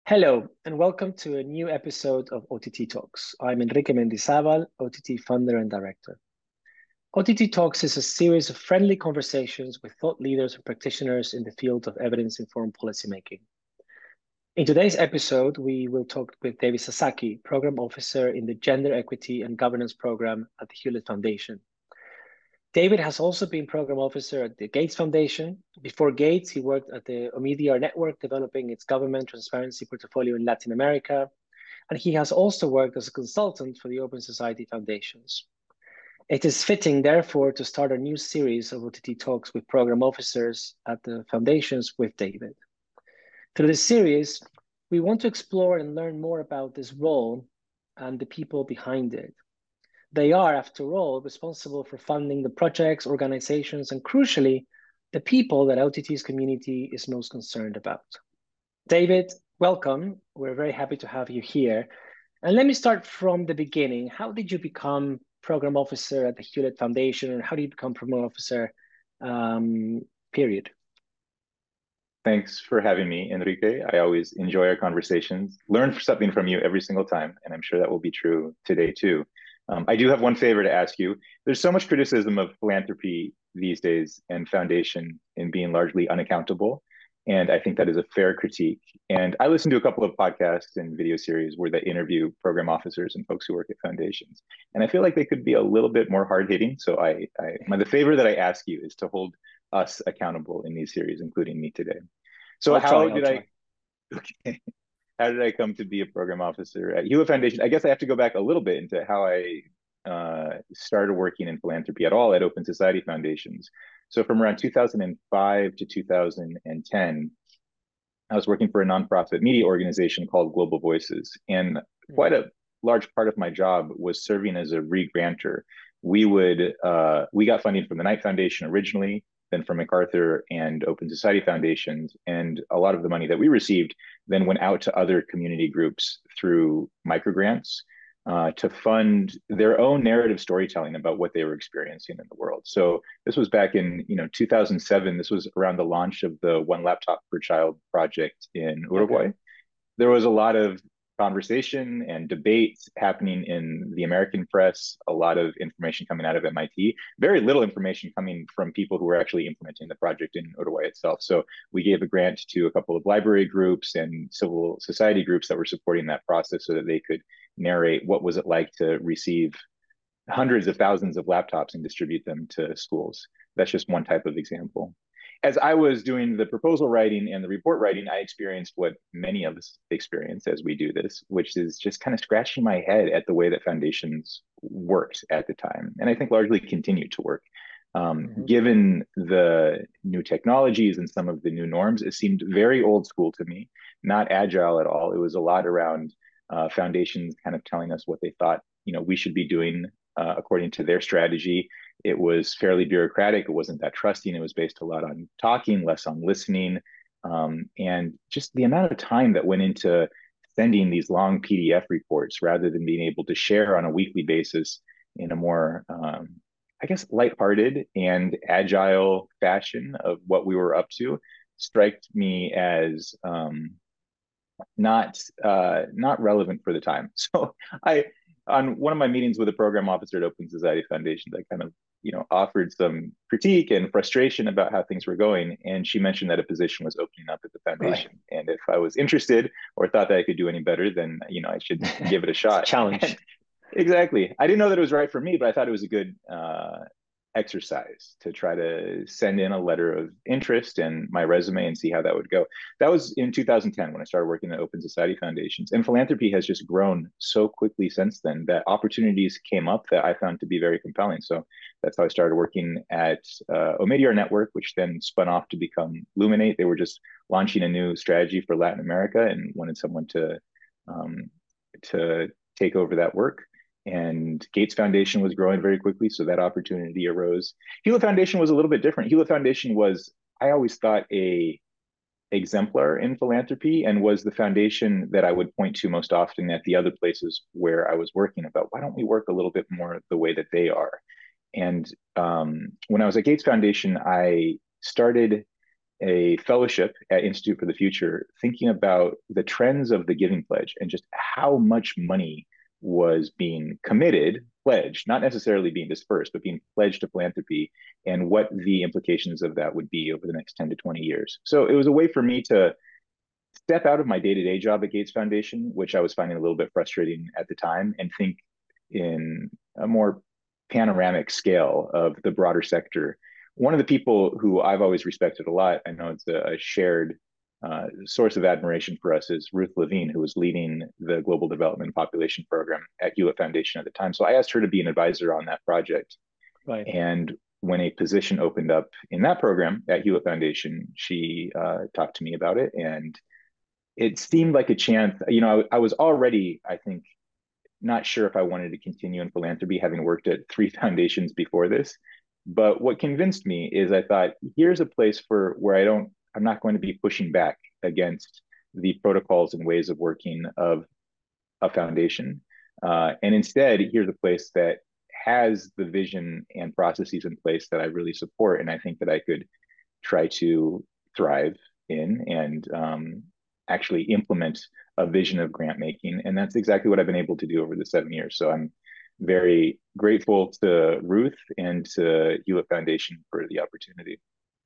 Hello, and welcome to a new episode of OTT Talks. I'm Enrique Mendizabal, OTT founder and director. OTT Talks is a series of friendly conversations with thought leaders and practitioners in the field of evidence-informed policymaking. In today's episode, we will talk with David Sasaki, Program Officer in the Gender Equity and Governance Program at the Hewlett Foundation. David has also been Program Officer at the Gates Foundation. Before Gates, he worked at the Omidyar Network, developing its government transparency portfolio in Latin America. And he has also worked as a consultant for the Open Society Foundations. It is fitting, therefore, to start a new series of OTT Talks with program officers at the foundations with David. Through this series, we want to explore and learn more about this role and the people behind it. They are, after all, responsible for funding the projects, organizations, and crucially, the people that OTT's community is most concerned about. David, welcome. We're very happy to have you here. And let me start from the beginning. How did you become program officer at the Hewlett Foundation, or how did you become program officer, period? Thanks for having me, Enrique. I always enjoy our conversations, learn something from you every single time, and I'm sure that will be true today too. I do have one favor to ask you. There's so much criticism of philanthropy these days and foundation in being largely unaccountable. And I think that is a fair critique. And I listen to a couple of podcasts and video series where they interview program officers and folks who work at foundations. And I feel like they could be a little bit more hard hitting. So the favor that I ask you is to hold us accountable in these series, including me today. So I'll try. Okay, how did I come to be a program officer at Hewlett Foundation? I guess I have to go back a little bit into how I started working in philanthropy at all at Open Society Foundations. So from around 2005 to 2010, I was working for a nonprofit media organization called Global Voices. And quite a large part of my job was serving as a re-grantor. We got funding from the Knight Foundation originally, then from MacArthur and Open Society Foundations. And a lot of the money that we received then went out to other community groups through microgrants to fund their own narrative storytelling about what they were experiencing in the world. So this was back in 2007. This was around the launch of the One Laptop per Child project in Uruguay. Okay. There was a lot of conversation and debate happening in the American press, a lot of information coming out of MIT, very little information coming from people who were actually implementing the project in Uruguay itself. So we gave a grant to a couple of library groups and civil society groups that were supporting that process so that they could narrate what was it like to receive hundreds of thousands of laptops and distribute them to schools. That's just one type of example. As I was doing the proposal writing and the report writing, I experienced what many of us experience as we do this, which is just kind of scratching my head at the way that foundations worked at the time. And I think largely continue to work. Given the new technologies and some of the new norms, it seemed very old school to me, not agile at all. It was a lot around foundations kind of telling us what they thought we should be doing according to their strategy. It was fairly bureaucratic. It wasn't that trusting. It was based a lot on talking, less on listening. And just the amount of time that went into sending these long PDF reports rather than being able to share on a weekly basis in a more, I guess, lighthearted and agile fashion of what we were up to struck me as not relevant for the time. So on one of my meetings with a program officer at Open Society Foundations, I kind of, offered some critique and frustration about how things were going. And she mentioned that a position was opening up at the foundation. Right. And if I was interested or thought that I could do any better, then, I should give it a shot. Challenge. Exactly. I didn't know that it was right for me, but I thought it was a good exercise to try to send in a letter of interest and my resume and see how that would go. That was in 2010 when I started working at Open Society Foundations. And philanthropy has just grown so quickly since then that opportunities came up that I found to be very compelling. So that's how I started working at Omidyar Network, which then spun off to become Luminate. They were just launching a new strategy for Latin America and wanted someone to take over that work. And Gates Foundation was growing very quickly, so that opportunity arose. Hewlett Foundation was a little bit different. Hewlett Foundation was, I always thought, a exemplar in philanthropy and was the foundation that I would point to most often at the other places where I was working about, why don't we work a little bit more the way that they are? And when I was at Gates Foundation, I started a fellowship at Institute for the Future, thinking about the trends of the Giving Pledge and just how much money was being committed, pledged, not necessarily being dispersed, but being pledged to philanthropy, and what the implications of that would be over the next 10 to 20 years. So it was a way for me to step out of my day-to-day job at Gates Foundation, which I was finding a little bit frustrating at the time, and think in a more panoramic scale of the broader sector. One of the people who I've always respected a lot, I know it's a shared source of admiration for us, is Ruth Levine, who was leading the Global Development Population Program at Hewlett Foundation at the time. So I asked her to be an advisor on that project. Right. And when a position opened up in that program at Hewlett Foundation, she talked to me about it. And it seemed like a chance. I was already, I think, not sure if I wanted to continue in philanthropy, having worked at three foundations before this. But what convinced me is I thought, here's a place where I'm not going to be pushing back against the protocols and ways of working of a foundation. And instead, here's a place that has the vision and processes in place that I really support. And I think that I could try to thrive in and actually implement a vision of grant making. And that's exactly what I've been able to do over the 7 years. So I'm very grateful to Ruth and to Hewlett Foundation for the opportunity.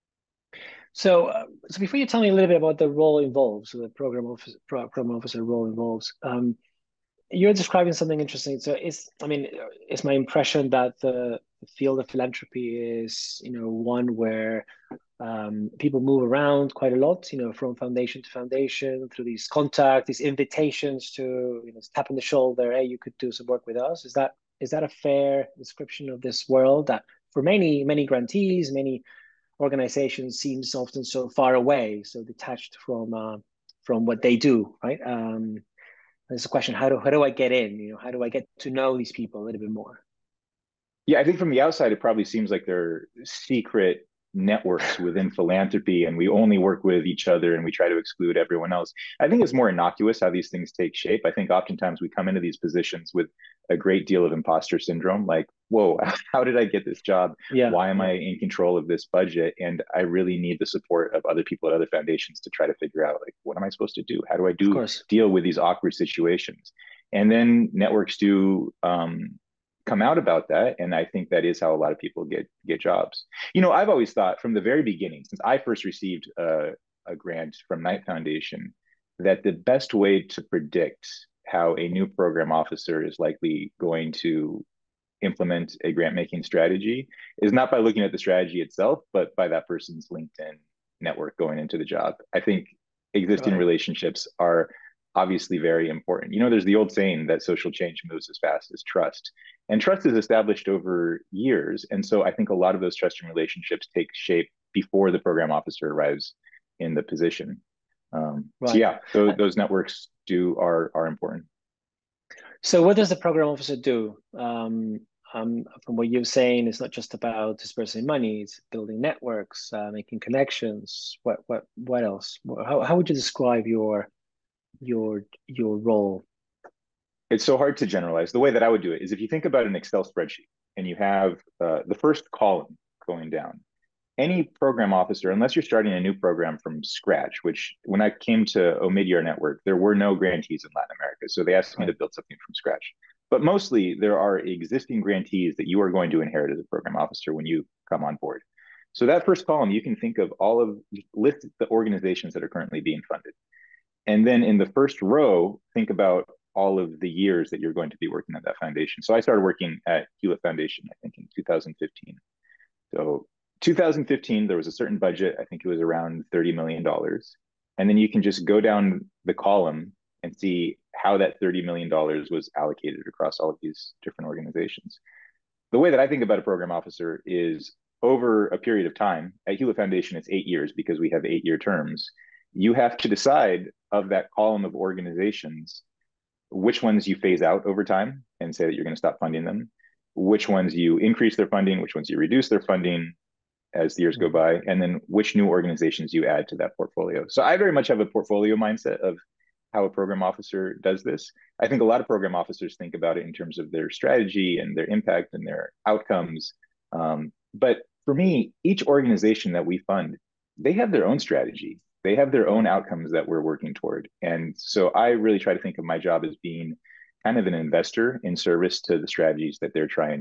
So before you tell me a little bit about the role involved, so the program officer role involves, you're describing something interesting. So it's my impression that the field of philanthropy is, one where people move around quite a lot, from foundation to foundation through these contacts, these invitations to, tap on the shoulder, hey, you could do some work with us. Is that a fair description of this world that for many, many grantees, many organizations seems often so far away, so detached from what they do, right? There's a question, how do I get in? How do I get to know these people a little bit more? Yeah, I think from the outside, it probably seems like they're secret networks within philanthropy and we only work with each other and we try to exclude everyone else. I think it's more innocuous how these things take shape. I think oftentimes we come into these positions with a great deal of imposter syndrome, like, whoa, how did I get this job? Yeah. Why am I in control of this budget? And I really need the support of other people at other foundations to try to figure out, like, what am I supposed to do? How do I deal with these awkward situations? And then networks do come out about that, and I think that is how a lot of people get jobs. I've always thought from the very beginning, since I first received a grant from Knight Foundation, that the best way to predict how a new program officer is likely going to implement a grant making strategy is not by looking at the strategy itself, but by that person's LinkedIn network going into the job. I think existing relationships are obviously very important. There's the old saying that social change moves as fast as trust. And trust is established over years. And so I think a lot of those trusting relationships take shape before the program officer arrives in the position. So yeah, those networks are important. So what does the program officer do? From what you're saying, it's not just about dispersing money; it's building networks, making connections. What else? How would you describe your role? It's so hard to generalize. The way that I would do it is if you think about an Excel spreadsheet and you have the first column going down, any program officer, unless you're starting a new program from scratch, which when I came to Omidyar Network, there were no grantees in Latin America. So they asked me to build something from scratch. But mostly there are existing grantees that you are going to inherit as a program officer when you come on board. So that first column, you can think of list the organizations that are currently being funded. And then in the first row, think about all of the years that you're going to be working at that foundation. So I started working at Hewlett Foundation, I think in 2015. So 2015, there was a certain budget. I think it was around $30 million. And then you can just go down the column and see how that $30 million was allocated across all of these different organizations. The way that I think about a program officer is over a period of time. At Hewlett Foundation, it's 8 years because we have 8-year terms. You have to decide of that column of organizations, which ones you phase out over time and say that you're going to stop funding them, which ones you increase their funding, which ones you reduce their funding as the years go by, and then which new organizations you add to that portfolio. So I very much have a portfolio mindset of how a program officer does this. I think a lot of program officers think about it in terms of their strategy and their impact and their outcomes. But for me, each organization that we fund they have their own strategy. They have their own outcomes that we're working toward. And so I really try to think of my job as being kind of an investor in service to the strategies that they're trying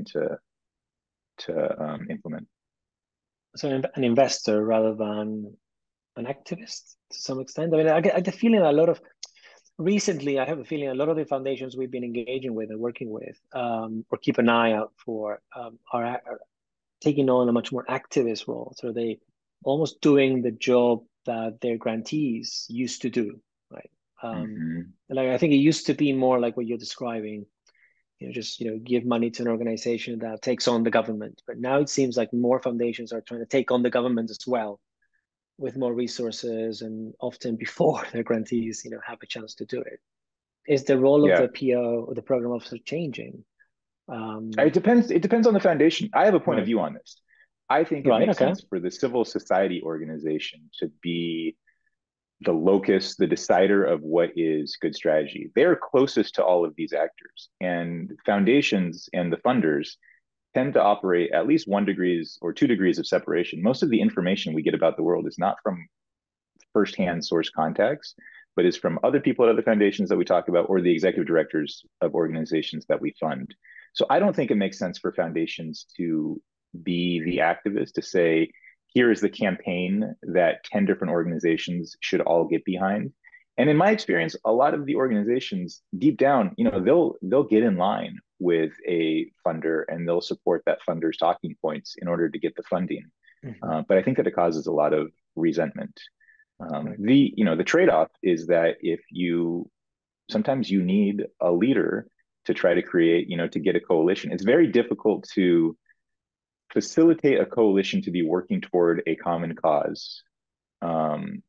to implement. So an investor rather than an activist to some extent. I mean, I get the feeling a lot of recently, I have a feeling a lot of the foundations we've been engaging with and working with, or keep an eye out for, are taking on a much more activist role. So they almost doing the job that their grantees used to do, right? Mm-hmm. Like I think it used to be more like what you're describing, just give money to an organization that takes on the government. But now it seems like more foundations are trying to take on the government as well, with more resources and often before their grantees, have a chance to do it. Is the role of Yeah. the PO or the program officer changing? It depends. It depends on the foundation. I have a point of Right. view on this. I think it Right. makes Okay. sense for the civil society organization to be the locus, the decider of what is good strategy. They're closest to all of these actors, and foundations and the funders tend to operate at least 1 degrees or 2 degrees of separation. Most of the information we get about the world is not from firsthand source contacts, but is from other people at other foundations that we talk about or the executive directors of organizations that we fund. So I don't think it makes sense for foundations to be the activist to say, here is the campaign that 10 different organizations should all get behind. And in my experience, a lot of the organizations deep down, they'll get in line with a funder and they'll support that funder's talking points in order to get the funding. Mm-hmm. But I think that it causes a lot of resentment. Right. The trade-off is that if you sometimes you need a leader to try to create, to get a coalition. It's very difficult to facilitate a coalition to be working toward a common cause, um,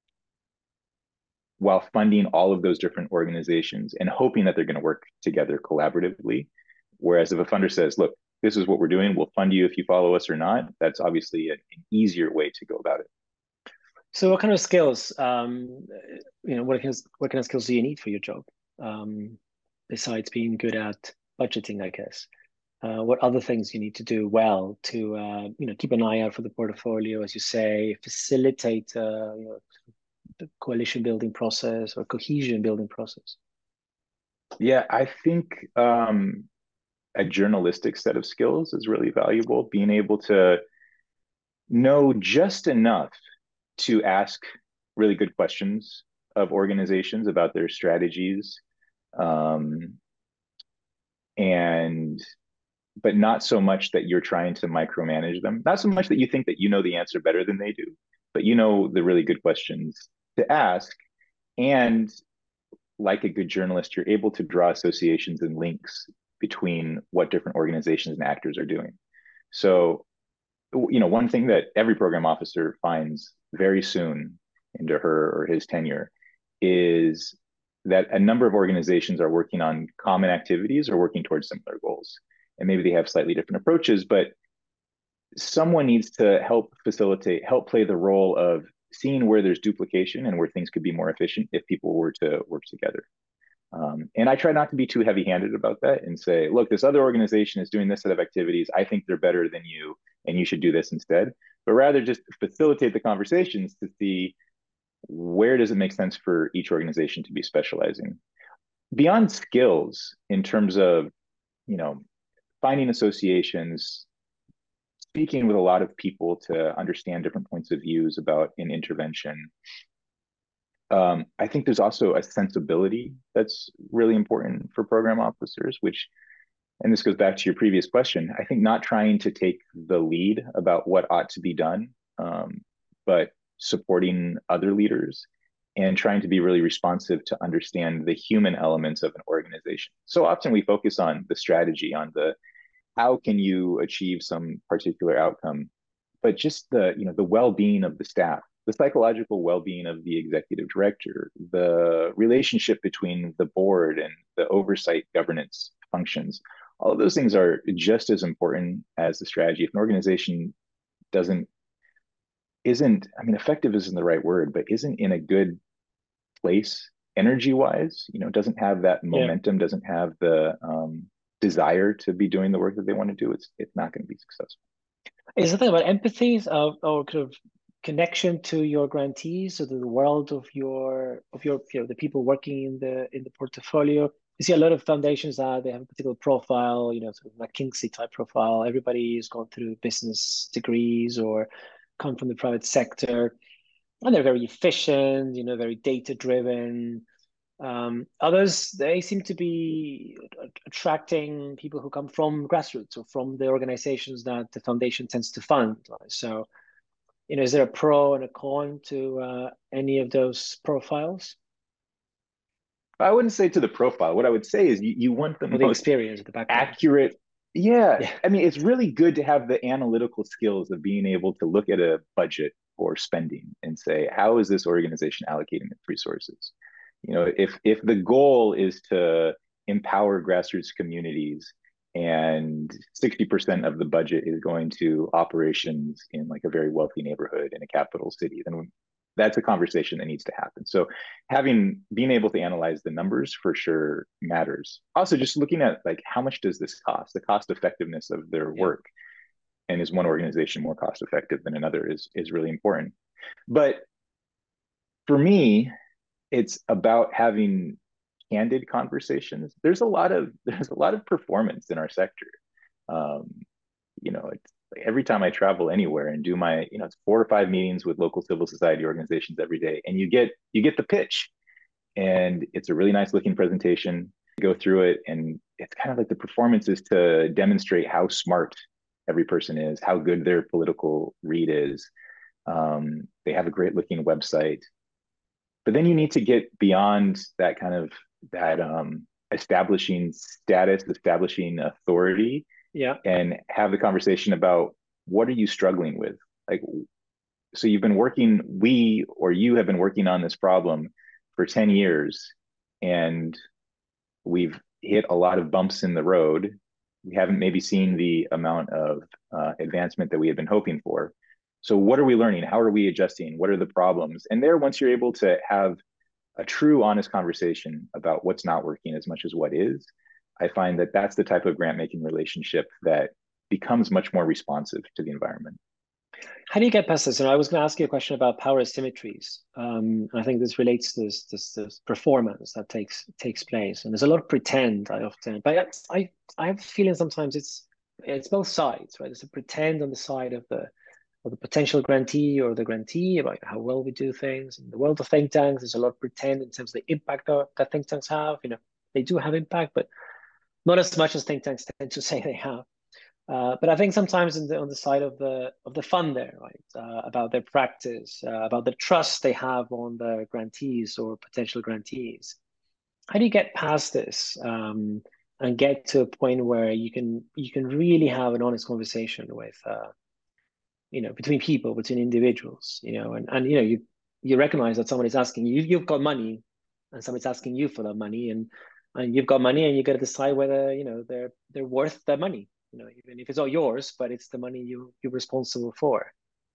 while funding all of those different organizations and hoping that they're going to work together collaboratively. Whereas if a funder says, look, this is what we're doing, we'll fund you if you follow us or not, that's obviously an easier way to go about it. So what kind of skills, what kind of skills do you need for your job? Besides being good at budgeting, I guess. What other things you need to do well to, keep an eye out for the portfolio, as you say, facilitate, the coalition building process or cohesion building process? Yeah, I think a journalistic set of skills is really valuable. Being able to know just enough to ask really good questions of organizations about their strategies, um, and but not so much that you're trying to micromanage them. Not so much that you think that you know the answer better than they do, but you know the really good questions to ask. And like a good journalist, you're able to draw associations and links between what different organizations and actors are doing. So, one thing that every program officer finds very soon into her or his tenure is that a number of organizations are working on common activities or working towards similar goals. And maybe they have slightly different approaches, but someone needs to help facilitate, help play the role of seeing where there's duplication and where things could be more efficient if people were to work together. And I try not to be too heavy-handed about that and say, look, this other organization is doing this set of activities. I think they're better than you, and you should do this instead. But rather just facilitate the conversations to see where does it make sense for each organization to be specializing. Beyond skills, in terms of, finding associations, speaking with a lot of people to understand different points of views about an intervention. I think there's also a sensibility that's really important for program officers, and this goes back to your previous question, I think not trying to take the lead about what ought to be done, but supporting other leaders and trying to be really responsive to understand the human elements of an organization. So often we focus on the strategy, on the how can you achieve some particular outcome, but just the well-being of the staff, the psychological well-being of the executive director, the relationship between the board and the oversight governance functions. All of those things are just as important as the strategy. If an organization effective isn't the right word, but isn't in a good place energy wise, doesn't have that Yeah. momentum, doesn't have the desire to be doing the work that they want to do, it's not going to be successful. Is the thing about empathy or kind of connection to your grantees or to the world of your the people working in the portfolio. You see a lot of foundations that they have a particular profile, sort of McKinsey type profile. Everybody has gone through business degrees or come from the private sector, and they're very efficient, very data driven. Others, they seem to be attracting people who come from grassroots or from the organizations that the foundation tends to fund. Right? So, is there a pro and a con to any of those profiles? I wouldn't say to the profile. What I would say is you want the Or the most experience, the background? accurate. Yeah. Yeah, I mean, it's really good to have the analytical skills of being able to look at a budget or spending and say, how is this organization allocating its resources? If the goal is to empower grassroots communities and 60% of the budget is going to operations in like a very wealthy neighborhood in a capital city, then that's a conversation that needs to happen. So being able to analyze the numbers for sure matters. Also, just looking at like how much does this cost, the cost effectiveness of their yeah, work, and is one organization more cost effective than another is really important. But for me, it's about having candid conversations. There's a lot of performance in our sector. Um, it's like every time I travel anywhere and do my, it's 4 or 5 meetings with local civil society organizations every day, and you get the pitch, and it's a really nice looking presentation. Go through it, and it's kind of like the performance is to demonstrate how smart every person is, how good their political read is. They have a great looking website, but then you need to get beyond that kind of that establishing status, establishing authority, yeah, and have the conversation about what are you struggling with? Like, so you have been working on this problem for 10 years, and we've hit a lot of bumps in the road. We haven't maybe seen the amount of advancement that we had been hoping for. So what are we learning? How are we adjusting? What are the problems? And there, once you're able to have a true, honest conversation about what's not working as much as what is, I find that that's the type of grant making relationship that becomes much more responsive to the environment. How do you get past this? And I was going to ask you a question about power asymmetries. I think this relates to this performance that takes place, and there's a lot of pretend. But I have a feeling sometimes it's both sides, right? There's a pretend on the side of the potential grantee or the grantee about how well we do things. In the world of think tanks, there's a lot of pretend in terms of the impact that think tanks have. They do have impact, but not as much as think tanks tend to say they have. But I think sometimes on the side of the funder, right, about their practice, about the trust they have on the grantees or potential grantees. How do you get past this and get to a point where you can really have an honest conversation with between people, between individuals, and you recognize that someone is asking you, you've got money, and somebody's asking you for that money, and you've got money, and you got to decide whether they're worth that money. Even if it's all yours, but it's the money you're responsible for.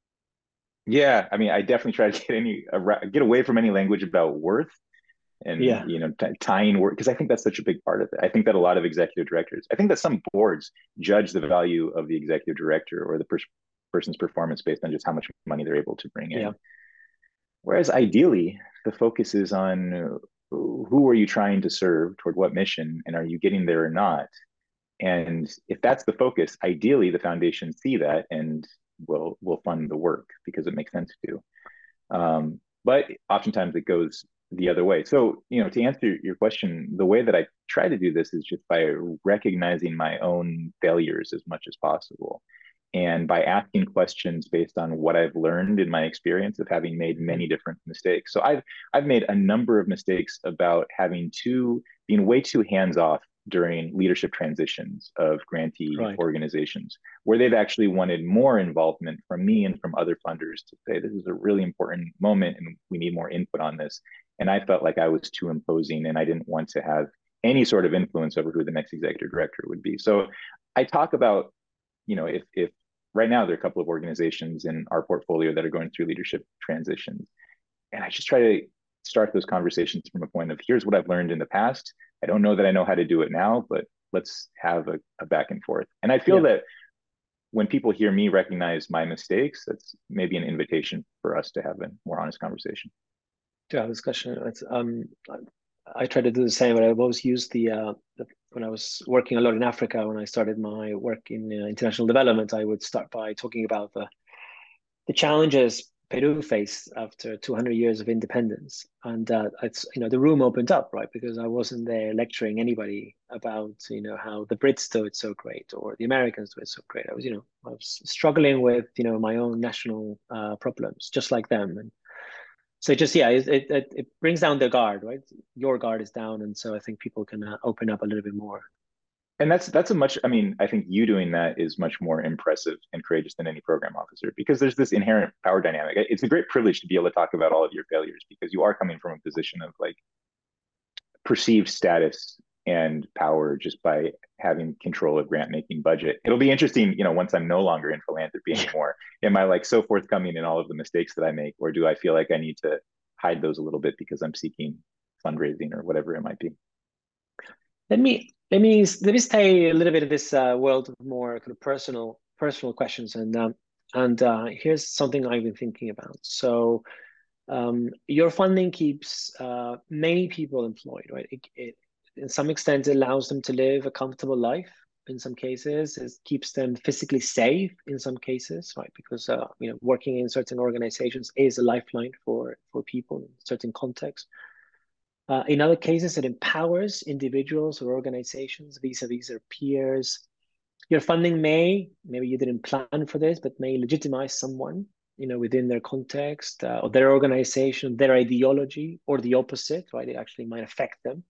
Yeah, I mean, I definitely try to get away from any language about worth, and Yeah, tying work, because I think that's such a big part of it. I think that a lot of executive directors, I think that some boards judge the value of the executive director or the person's performance based on just how much money they're able to bring yeah, in. Whereas ideally, the focus is on who are you trying to serve, toward what mission, and are you getting there or not? And if that's the focus, ideally the foundation see that and will fund the work because it makes sense to. But oftentimes it goes the other way. So, to answer your question, the way that I try to do this is just by recognizing my own failures as much as possible. And by asking questions based on what I've learned in my experience of having made many different mistakes. So I've made a number of mistakes about being way too hands off during leadership transitions of grantee right. organizations, where they've actually wanted more involvement from me and from other funders to say, this is a really important moment and we need more input on this. And I felt like I was too imposing and I didn't want to have any sort of influence over who the next executive director would be. So I talk about, if right now there are a couple of organizations in our portfolio that are going through leadership transitions. And I just try to start those conversations from a point of, here's what I've learned in the past. I don't know that I know how to do it now, but let's have a back and forth. And I feel Yeah, that when people hear me recognize my mistakes, that's maybe an invitation for us to have a more honest conversation. To have a discussion. I try to do the same, but I've always used when I was working a lot in Africa, when I started my work in international development, I would start by talking about the challenges Peru faced after 200 years of independence. And it's, the room opened up, right? Because I wasn't there lecturing anybody about, how the Brits do it so great or the Americans do it so great. I was struggling with, my own national problems, just like them. And so just, yeah, it brings down the guard, right? Your guard is down. And so I think people can open up a little bit more. And that's a much, I mean, I think you doing that is much more impressive and courageous than any program officer, because there's this inherent power dynamic. It's a great privilege to be able to talk about all of your failures, because you are coming from a position of like perceived status and power just by having control of grant making budget. It'll be interesting, once I'm no longer in philanthropy anymore, am I like so forthcoming in all of the mistakes that I make, or do I feel like I need to hide those a little bit because I'm seeking fundraising or whatever it might be? Let me stay a little bit of this world of more kind of personal questions, and here's something I've been thinking about. So your funding keeps many people employed, right? In some extent, it allows them to live a comfortable life. In some cases, it keeps them physically safe. In some cases, right? Because working in certain organizations is a lifeline for people in certain contexts. In other cases, it empowers individuals or organizations vis-a-vis their peers. Your funding maybe you didn't plan for this, but may legitimize someone, within their context or their organization, their ideology, or the opposite, right? It actually might affect them.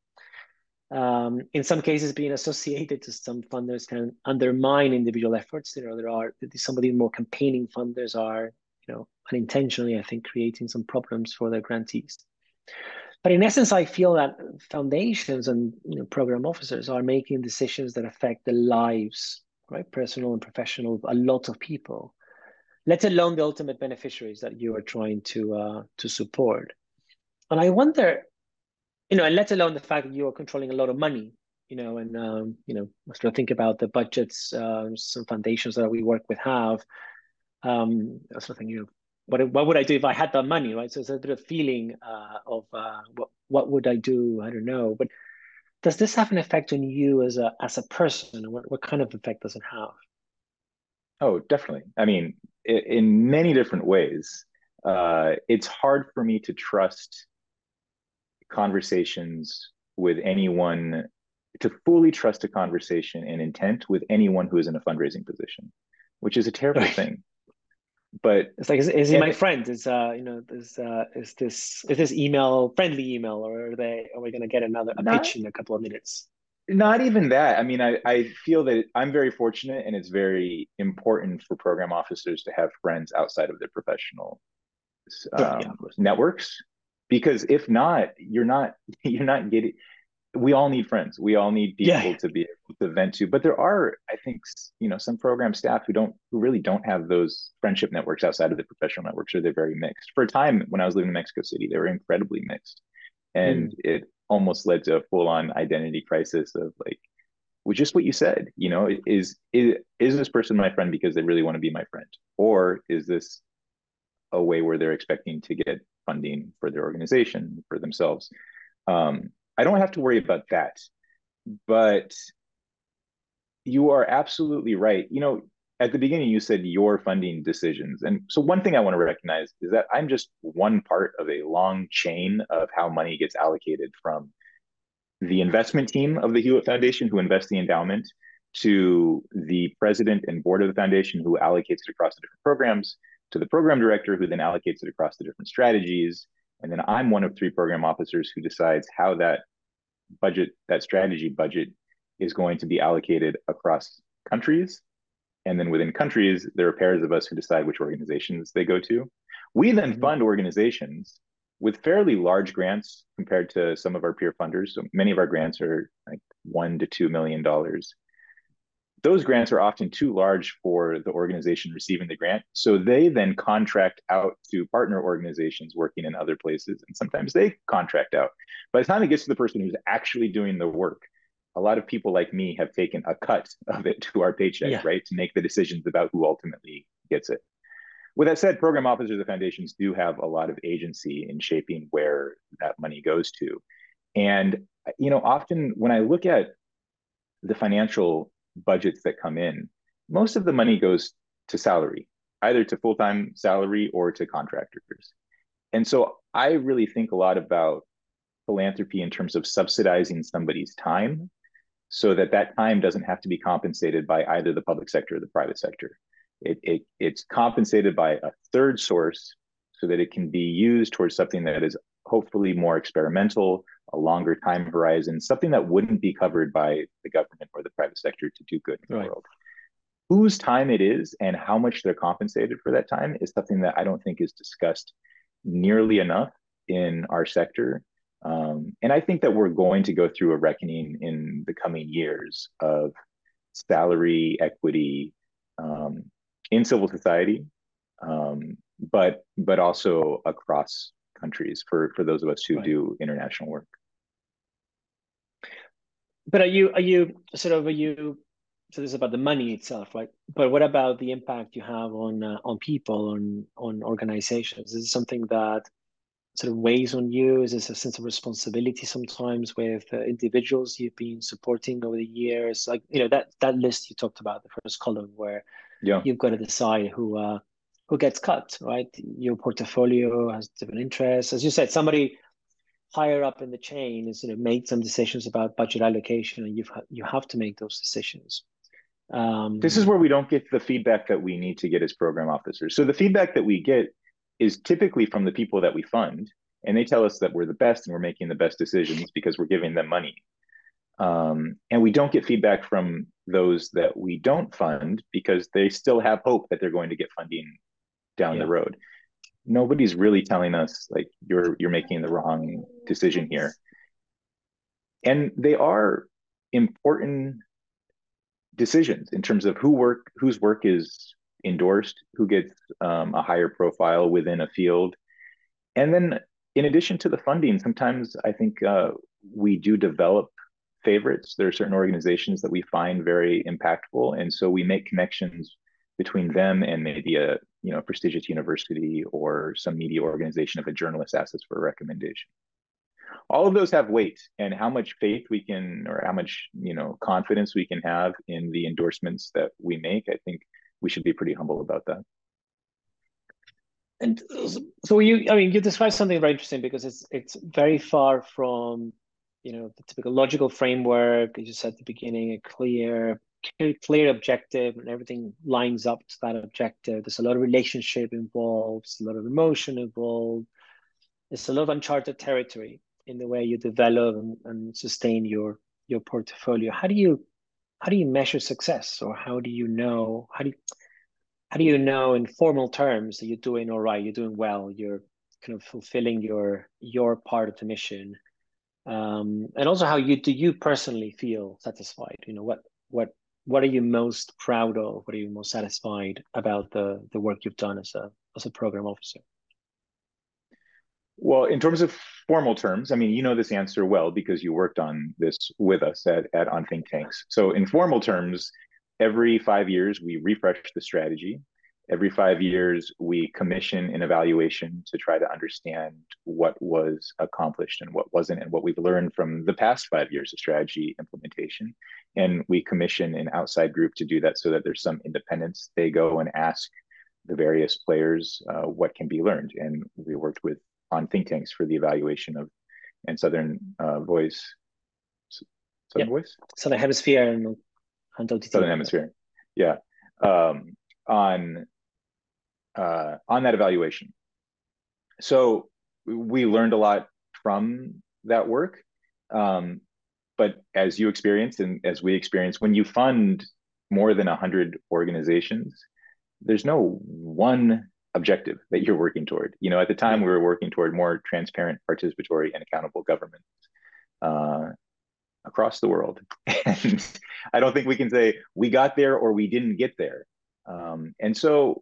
In some cases, being associated to some funders can undermine individual efforts. There are some of the more campaigning funders are, unintentionally, I think, creating some problems for their grantees. But in essence, I feel that foundations and program officers are making decisions that affect the lives, right, personal and professional, of a lot of people, let alone the ultimate beneficiaries that you are trying to support. And I wonder, and let alone the fact that you are controlling a lot of money, and I sort of think about the budgets some foundations that we work with have. I sort of think, what would I do if I had that money, right? So it's a bit of feeling of what would I do? I don't know. But does this have an effect on you as a person? And what kind of effect does it have? Oh, definitely. I mean, in many different ways. It's hard for me to trust conversations with anyone, to fully trust a conversation and intent with anyone who is in a fundraising position, which is a terrible thing. But it's like, is he my friend? Is this email friendly email, or are we going to get a pitch in a couple of minutes? Not even that. I mean, I feel that I'm very fortunate, and it's very important for program officers to have friends outside of their professional networks, because if not, you're not getting. We all need friends. We all need people to be able to vent to. But there are, I think, some program staff who really don't have those friendship networks outside of the professional networks, or they're very mixed. For a time when I was living in Mexico City, they were incredibly mixed, and it almost led to a full-on identity crisis of like, well, just what you said. Is this person my friend because they really want to be my friend, or is this a way where they're expecting to get funding for their organization, for themselves? I don't have to worry about that, but you are absolutely right. At the beginning, you said your funding decisions. And so one thing I want to recognize is that I'm just one part of a long chain of how money gets allocated, from the investment team of the Hewlett Foundation, who invests the endowment, to the president and board of the foundation, who allocates it across the different programs, to the program director, who then allocates it across the different strategies. And then I'm one of 3 program officers who decides how that strategy budget, is going to be allocated across countries. And then within countries, there are pairs of us who decide which organizations they go to. We then fund organizations with fairly large grants compared to some of our peer funders. So many of our grants are like $1 to $2 million. Those grants are often too large for the organization receiving the grant. So they then contract out to partner organizations working in other places. And sometimes they contract out. By the time it gets to the person who's actually doing the work, a lot of people like me have taken a cut of it to our paycheck, Yeah. right, to make the decisions about who ultimately gets it. With that said, program officers of foundations do have a lot of agency in shaping where that money goes to. And, often when I look at the financial budgets that come in, most of the money goes to salary, either to full-time salary or to contractors. And so I really think a lot about philanthropy in terms of subsidizing somebody's time so that that time doesn't have to be compensated by either the public sector or the private sector. It's compensated by a third source so that it can be used towards something that is hopefully more experimental, a longer time horizon, something that wouldn't be covered by the government or the private sector to do good in the Right. world. Whose time it is and how much they're compensated for that time is something that I don't think is discussed nearly enough in our sector. And I think that we're going to go through a reckoning in the coming years of salary equity in civil society, but also across countries for those of us who do international work. But so this is about the money itself, right? But what about the impact you have on people, on organizations? Is it something that sort of weighs on you? Is this a sense of responsibility sometimes with individuals you've been supporting over the years? Like, that list you talked about, the first column, where you've got to decide who gets cut, right? Your portfolio has different interests. As you said, somebody higher up in the chain is made some decisions about budget allocation, and you have to make those decisions. This is where we don't get the feedback that we need to get as program officers. So the feedback that we get is typically from the people that we fund, and they tell us that we're the best and we're making the best decisions because we're giving them money. And we don't get feedback from those that we don't fund because they still have hope that they're going to get funding down the road. Nobody's really telling us like you're making the wrong decision here. And they are important decisions in terms of whose work is endorsed, who gets a higher profile within a field. And then in addition to the funding, sometimes I think we do develop favorites. There are certain organizations that we find very impactful. And so we make connections between them and maybe a prestigious university or some media organization if a journalist asks us for a recommendation. All of those have weight, and how much faith we can, or how much confidence we can have in the endorsements that we make, I think we should be pretty humble about that. And so you described something very interesting because it's very far from the typical logical framework. As you said at the beginning, a clear objective, and everything lines up to that objective. There's a lot of relationship involved, a lot of emotion involved. There's a lot of uncharted territory in the way you develop and sustain your portfolio. How do you measure success, or how do you know in formal terms that you're doing all right, you're doing well, you're kind of fulfilling your part of the mission, and also how do you personally feel satisfied? What are you most proud of? What are you most satisfied about the work you've done as a program officer? Well, in terms of formal terms, I mean, you know this answer well because you worked on this with us on Think Tanks. So in formal terms, every 5 years, we refresh the strategy. Every 5 years, we commission an evaluation to try to understand what was accomplished and what wasn't, and what we've learned from the past 5 years of strategy implementation. And we commission an outside group to do that so that there's some independence. They go and ask the various players what can be learned. And we worked on Think Tanks for the evaluation of, and Southern Voice. Southern Hemisphere and OTT. Southern Hemisphere, yeah. On that evaluation. So we learned a lot from that work. But as you experienced and as we experienced, when you fund more than 100 organizations, there's no one objective that you're working toward. At the time, we were working toward more transparent, participatory, and accountable government across the world. And I don't think we can say we got there or we didn't get there. And so,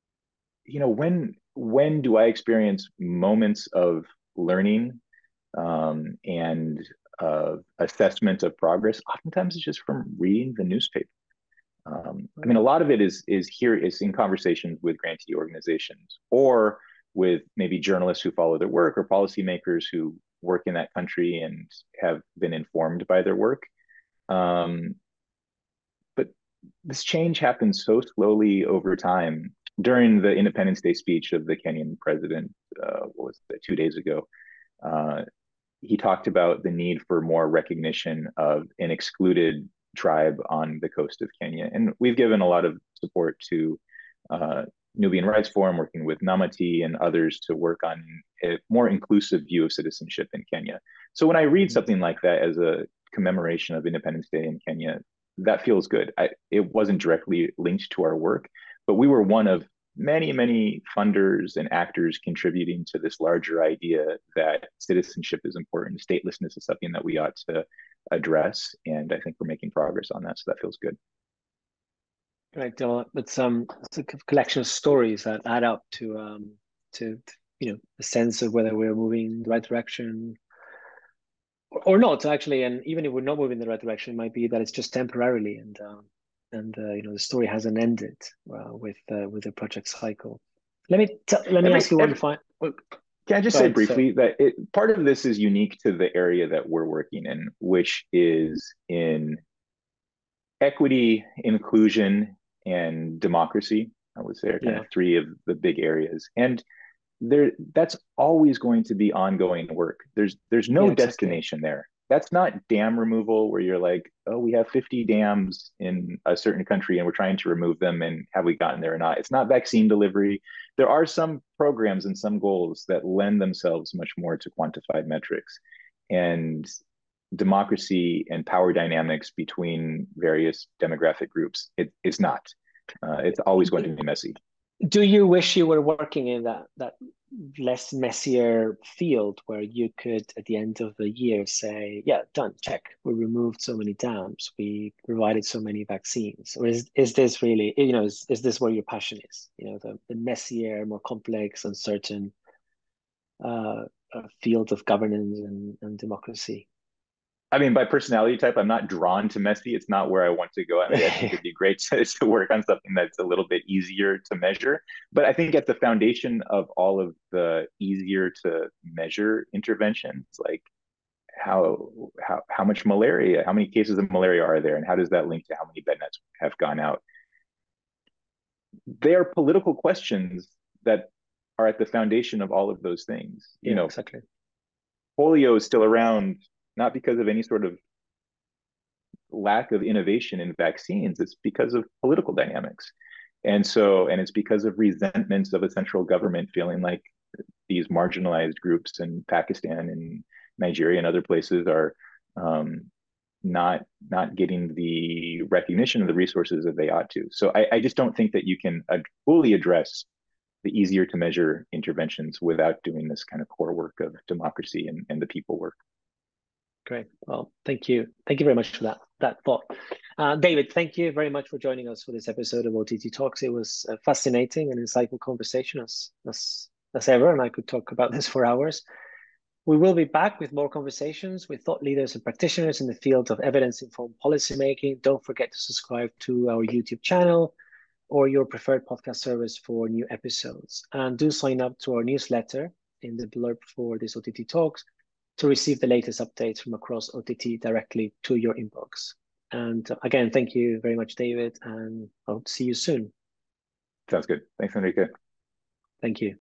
when do I experience moments of learning and of assessment of progress, oftentimes it's just from reading the newspaper. I mean, a lot of it is in conversations with grantee organizations or with maybe journalists who follow their work or policymakers who work in that country and have been informed by their work. But this change happened so slowly over time. During the Independence Day speech of the Kenyan president, what was it, 2 days ago, he talked about the need for more recognition of an excluded tribe on the coast of Kenya. And we've given a lot of support to Nubian Rights Forum, working with Namati and others to work on a more inclusive view of citizenship in Kenya. So when I read something like that as a commemoration of Independence Day in Kenya, that feels good. It wasn't directly linked to our work, but we were one of many, many funders and actors contributing to this larger idea that citizenship is important. Statelessness is something that we ought to address. And I think we're making progress on that. So that feels good. Right. It's a collection of stories that add up to a sense of whether we're moving in the right direction or not, actually. And even if we're not moving in the right direction, it might be that it's just temporarily, and the story hasn't ended with the project cycle. Let me ask you one final. Can I just say briefly that part of this is unique to the area that we're working in, which is in equity, inclusion, and democracy. I would say are kind of three of the big areas. And that's always going to be ongoing work. There's no destination there. That's not dam removal where you're like, oh, we have 50 dams in a certain country and we're trying to remove them, and have we gotten there or not? It's not vaccine delivery. There are some programs and some goals that lend themselves much more to quantified metrics. And democracy and power dynamics between various demographic groups, it's not. It's always going to be messy. Do you wish you were working in that less messier field where you could, at the end of the year, say, yeah, done, check. We removed so many dams. We provided so many vaccines. Or is this really, is this where your passion is? The messier, more complex, uncertain field of governance and democracy. I mean, by personality type, I'm not drawn to messy. It's not where I want to go. I mean, I think it'd be great to work on something that's a little bit easier to measure. But I think at the foundation of all of the easier to measure interventions, like how much malaria, how many cases of malaria are there, and how does that link to how many bed nets have gone out? They are political questions that are at the foundation of all of those things. Exactly. Polio is still around, not because of any sort of lack of innovation in vaccines. It's because of political dynamics. And it's because of resentments of a central government feeling like these marginalized groups in Pakistan and Nigeria and other places are not getting the recognition of the resources that they ought to. So I just don't think that you can fully address the easier to measure interventions without doing this kind of core work of democracy and the people work. Great. Well, thank you. Thank you very much for that thought. David, thank you very much for joining us for this episode of OTT Talks. It was a fascinating and insightful conversation as ever, and I could talk about this for hours. We will be back with more conversations with thought leaders and practitioners in the field of evidence-informed policymaking. Don't forget to subscribe to our YouTube channel or your preferred podcast service for new episodes. And do sign up to our newsletter in the blurb for this OTT Talks to receive the latest updates from across OTT directly to your inbox. And again, thank you very much, David, and I'll see you soon. Sounds good. Thanks, Enrique. Thank you.